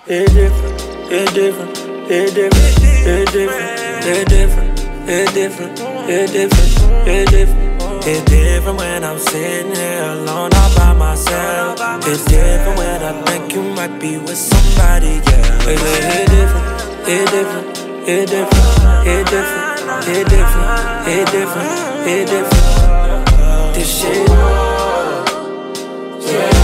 It's different, it's different, it's different, it's different, it's different, it's different, it's different, it's different. It's different when I'm sitting here alone all by myself. It's different when I think you might be with somebody, yeah. It's different, it's different, it's different, it's different, it's different, it's different, it's different. This shit, yeah.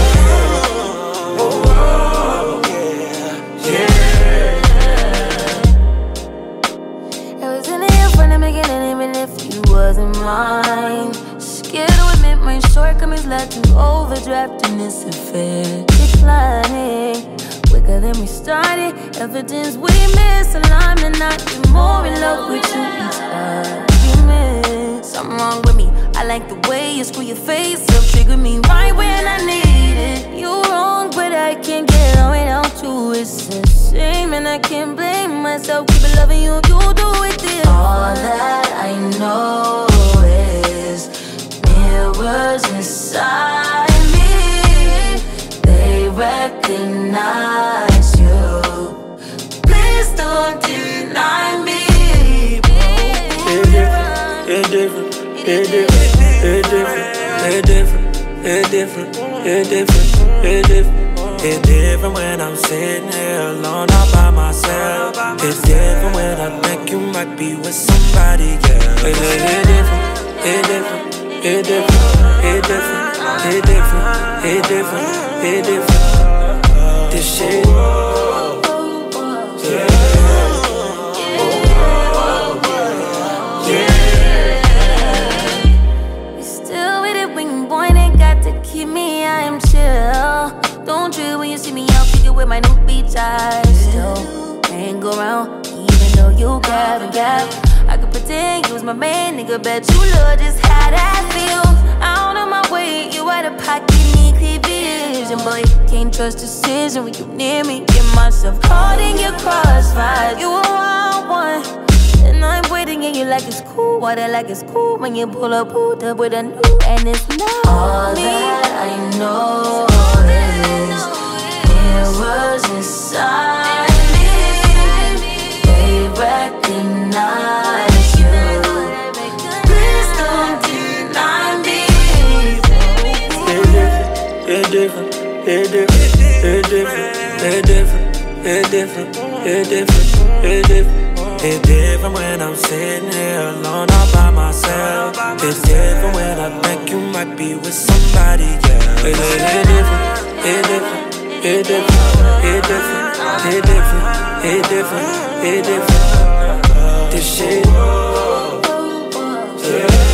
Wasn't mine. Scared to admit my shortcomings led to overdraft in this affair. Declining quicker than we started. Evidence we misaligned and not be more in love with you each argument. Something wrong with me. I like the way you screw your face up, trigger me right when I need it. You wrong, but I can't get on without you. It's a shame and I can't blame myself. Keep it loving you, you do it this. All that I know is mirrors inside me. They recognize you. Please don't deny me. It's different, it's different, it's different, it's different, it's different, it's different, it's different. It's different when I'm sitting here alone all by myself. It's different when I think you might be with somebody, yeah. It's different, it's different, it's different, it's different, it's different, it's different, it's different. This shit, yeah. Keep me, I am chill. Don't trip when you see me out figure with my new beach eyes. Still hang around, even though you gab and gab. I could pretend you was my man, nigga. Bet you love just how that feels. Out of my way, you out of pocket, need clear vision. Boy, can't trust decision when you near me. Get myself caught in your crossfire. You a wild one. And I'm waiting and you like it's cool. Water like it's cool when you pulled up with a new. And it's not all me. That I know is mirrors inside me. They recognize you. Please don't deny me. It's different, it's different, it's different, it's different, it's different, it's different, it's different. It's different when I'm sitting here alone all by myself. It's different when I think you might be with somebody, yeah. It's different, it's different, it's different, it's different, it's different, it's different, it's different. This shit, yeah.